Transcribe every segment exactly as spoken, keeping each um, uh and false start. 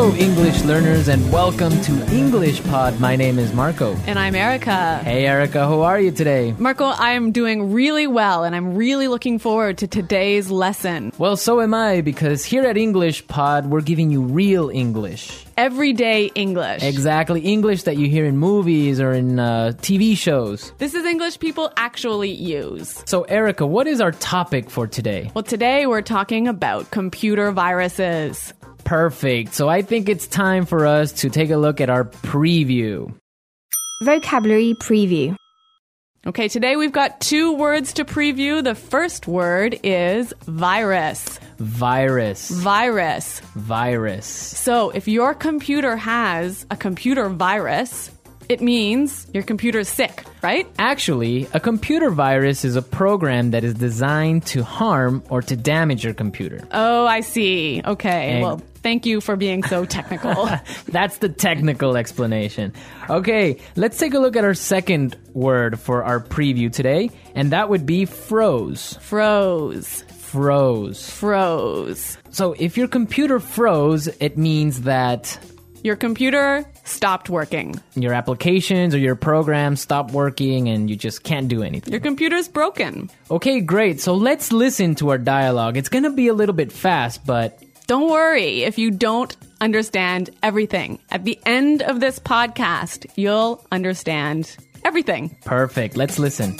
Hello, English learners, and welcome to English Pod. My name is Marco. And I'm Erica. Hey, Erica, how are you today? Marco, I'm doing really well, and I'm really looking forward to today's lesson. Well, so am I, because here at English Pod, we're giving you real English. Everyday English. Exactly, English that you hear in movies or in uh, T V shows. This is English people actually use. So, Erica, what is our topic for today? Well, today we're talking about computer viruses. Perfect. So I think it's time for us to take a look at our preview. Vocabulary preview. Okay, today we've got two words to preview. The first word is virus. Virus. Virus. Virus. So if your computer has a computer virus, it means your computer's sick, right? Actually, a computer virus is a program that is designed to harm or to damage your computer. Oh, I see. Okay, And- well, thank you for being so technical. That's the technical explanation. Okay, let's take a look at our second word for our preview today, and that would be froze. Froze. Froze. Froze. So if your computer froze, it means that Your computer stopped working. your applications or your programs stop working and you just can't do anything. Your computer's broken. Okay, great. So let's listen to our dialogue. It's going to be a little bit fast, but Don't worry if you don't understand everything. At the end of this podcast, you'll understand everything. perfect. Let's listen.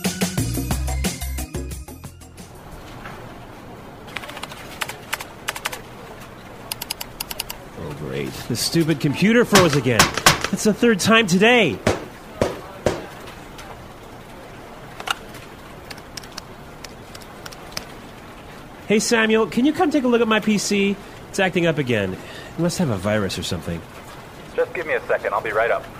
Oh, great. The stupid computer froze again. That's the third time today. Hey, Samuel, can you come take a look at my P C? It's acting up again. It must have a virus or something. Just give me a second. I'll be right up.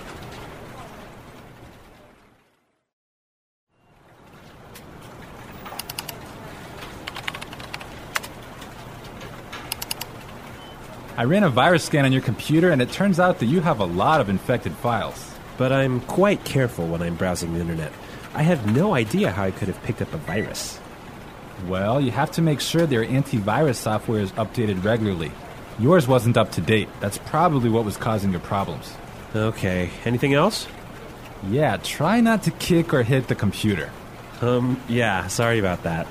I ran a virus scan on your computer, and it turns out that you have a lot of infected files. But I'm quite careful when I'm browsing the internet. I have no idea how I could have picked up a virus. Well, you have to make sure their antivirus software is updated regularly. Yours wasn't up to date. That's probably what was causing your problems. Okay, anything else? Yeah, try not to kick or hit the computer. Um, yeah, sorry about that.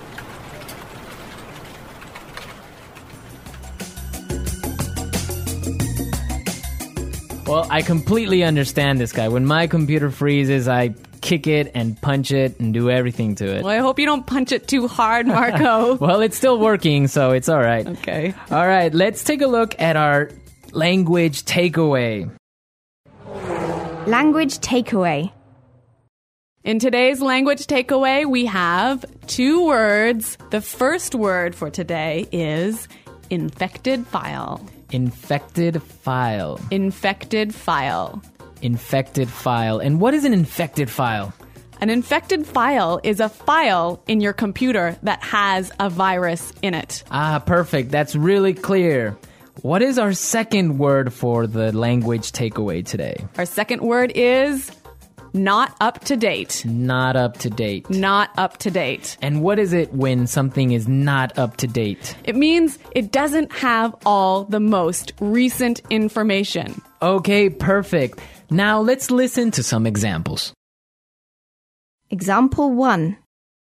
Well, I completely understand this guy. When my computer freezes, I kick it and punch it and do everything to it. Well, I hope you don't punch it too hard, Marco. Well, it's still working, so it's all right. Okay. All right, let's take a look at our language takeaway. Language takeaway. In today's language takeaway, we have two words. The first word for today is infected file. Infected file. Infected file. Infected file. And what is an infected file? An infected file is a file in your computer that has a virus in it. Ah, perfect. That's really clear. What is our second word for the language takeaway today? Our second word is not up to date. Not up to date. Not up to date. And what is it when something is not up to date? It means it doesn't have all the most recent information. Okay, perfect. Now let's listen to some examples. Example one.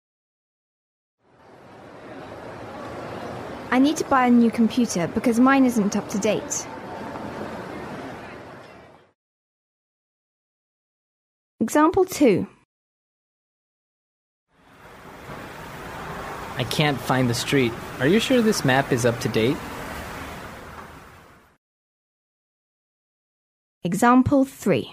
I need to buy a new computer because mine isn't up to date. Example two. I can't find the street. Are you sure this map is up to date? Example three.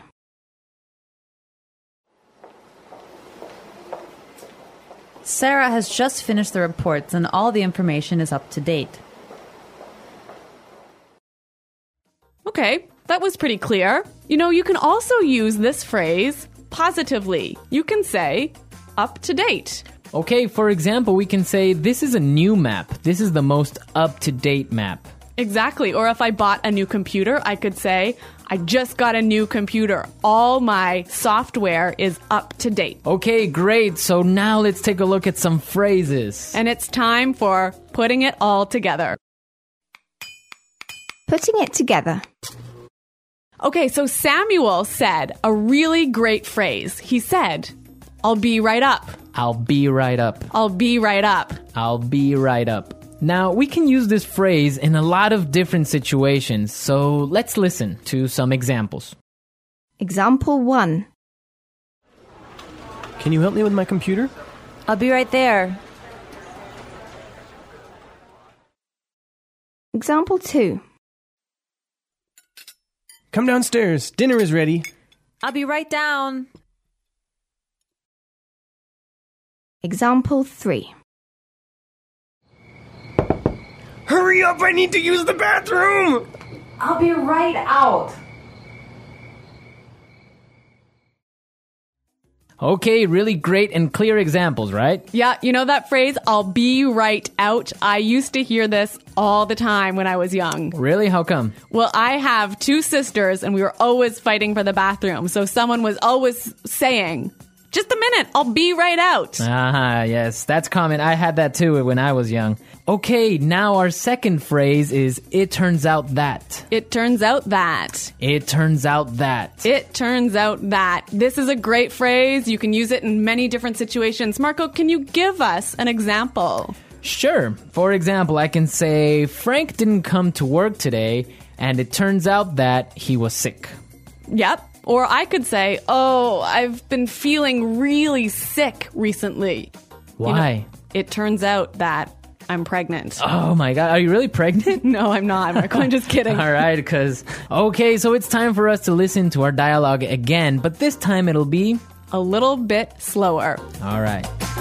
Sarah has just finished the reports and all the information is up to date. Okay, that was pretty clear. You know, you can also use this phrase positively. You can say, up to date. Okay, for example, we can say, this is a new map. This is the most up-to-date map. Exactly. Or if I bought a new computer, I could say, I just got a new computer. All my software is up to date. Okay, great. So now let's take a look at some phrases. And it's time for putting it all together. Putting it together. Okay, so Samuel said a really great phrase. He said, I'll be right up. I'll be right up. I'll be right up. I'll be right up. Now, we can use this phrase in a lot of different situations, so let's listen to some examples. Example one. Can you help me with my computer? I'll be right there. Example two. Come downstairs. Dinner is ready. I'll be right down. Example three. Hurry up! I need to use the bathroom! I'll be right out. Okay, really great and clear examples, right? Yeah, you know that phrase, I'll be right out? I used to hear this all the time when I was young. Really? How come? Well, I have two sisters and we were always fighting for the bathroom. So someone was always saying, just a minute, I'll be right out. Ah, yes, that's common. I had that too when I was young. Okay, now our second phrase is, it turns out that. It turns out that. It turns out that. It turns out that. This is a great phrase. You can use it in many different situations. Marco, can you give us an example? Sure. For example, I can say, Frank didn't come to work today, and it turns out that he was sick. Yep. Or I could say, oh, I've been feeling really sick recently. Why? You know, it turns out that I'm pregnant. Oh my God, are you really pregnant? No, I'm not, Marco. I'm just kidding. All right, because... Okay, so it's time for us to listen to our dialogue again, but this time it'll be... a little bit slower. All right.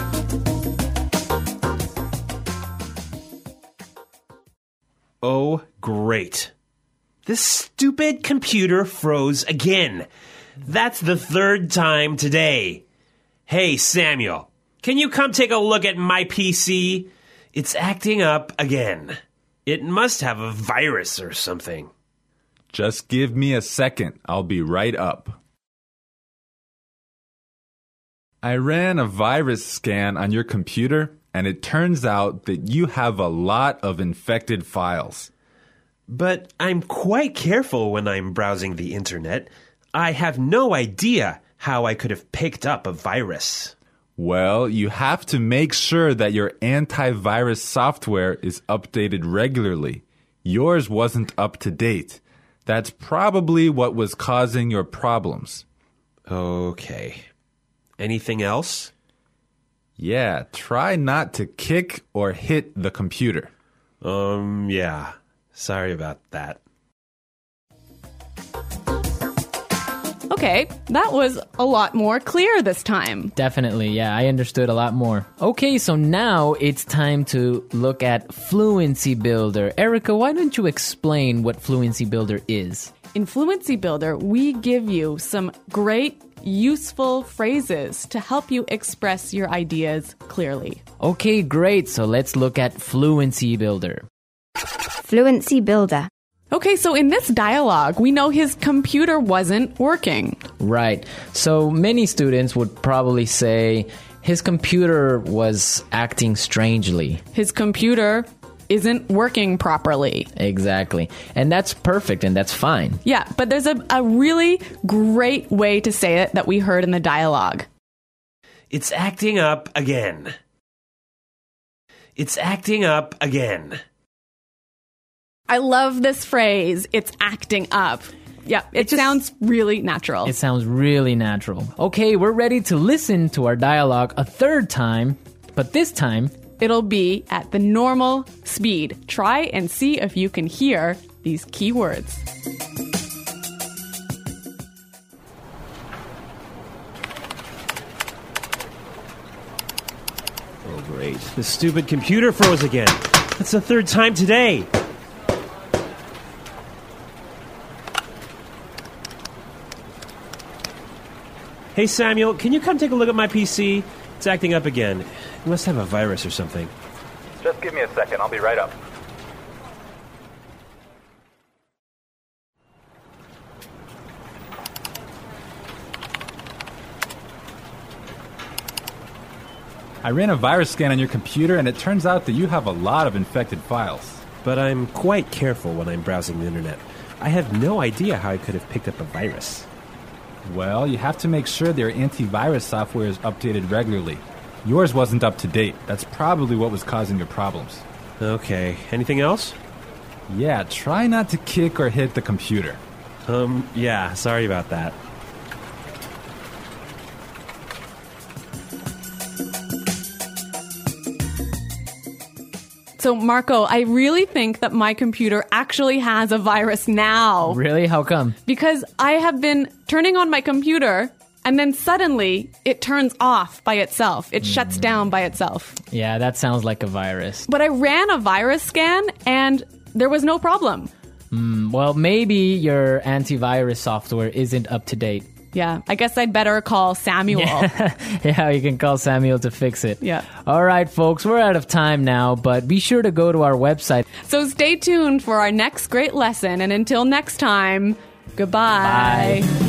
Oh, great. This stupid computer froze again. That's the third time today. Hey, Samuel, can you come take a look at my P C? It's acting up again. It must have a virus or something. Just give me a second. I'll be right up. I ran a virus scan on your computer, and it turns out that you have a lot of infected files. But I'm quite careful when I'm browsing the internet. I have no idea how I could have picked up a virus. Well, you have to make sure that your antivirus software is updated regularly. Yours wasn't up to date. That's probably what was causing your problems. Okay. Anything else? Yeah, try not to kick or hit the computer. Um, yeah. Sorry about that. Okay, that was a lot more clear this time. Definitely, yeah, I understood a lot more. Okay, so now it's time to look at Fluency Builder. Erica, why don't you explain what Fluency Builder is? In Fluency Builder, we give you some great, useful phrases to help you express your ideas clearly. Okay, great. So let's look at Fluency Builder. Fluency Builder. Okay, so in this dialogue, we know his computer wasn't working. Right. So many students would probably say his computer was acting strangely. His computer isn't working properly. Exactly. And that's perfect and that's fine. Yeah, but there's a, a really great way to say it that we heard in the dialogue. It's acting up again. It's acting up again. I love this phrase, it's acting up. Yeah, it, it just sounds really natural. It sounds really natural. Okay, we're ready to listen to our dialogue a third time, but this time, it'll be at the normal speed. Try and see if you can hear these key words. Oh, great. The stupid computer froze again. That's the third time today. Hey, Samuel, can you come take a look at my P C? It's acting up again. It must have a virus or something. Just give me a second. I'll be right up. I ran a virus scan on your computer, and it turns out that you have a lot of infected files. but I'm quite careful when I'm browsing the internet. I have no idea how I could have picked up a virus. Well, you have to make sure their antivirus software is updated regularly. Yours wasn't up to date. That's probably what was causing your problems. Okay, anything else? Yeah, try not to kick or hit the computer. Um, yeah, sorry about that. So, Marco, I really think that my computer actually has a virus now. Really? How come? Because I have been turning on my computer, and then suddenly it turns off by itself. It mm. shuts down by itself. Yeah, that sounds like a virus. But I ran a virus scan, and there was no problem. Mm, well, maybe your antivirus software isn't up to date. Yeah, I guess I'd better call Samuel. Yeah. yeah, you can call Samuel to fix it. Yeah. All right, folks, we're out of time now, but be sure to go to our website. So stay tuned for our next great lesson, and until next time, goodbye. Bye.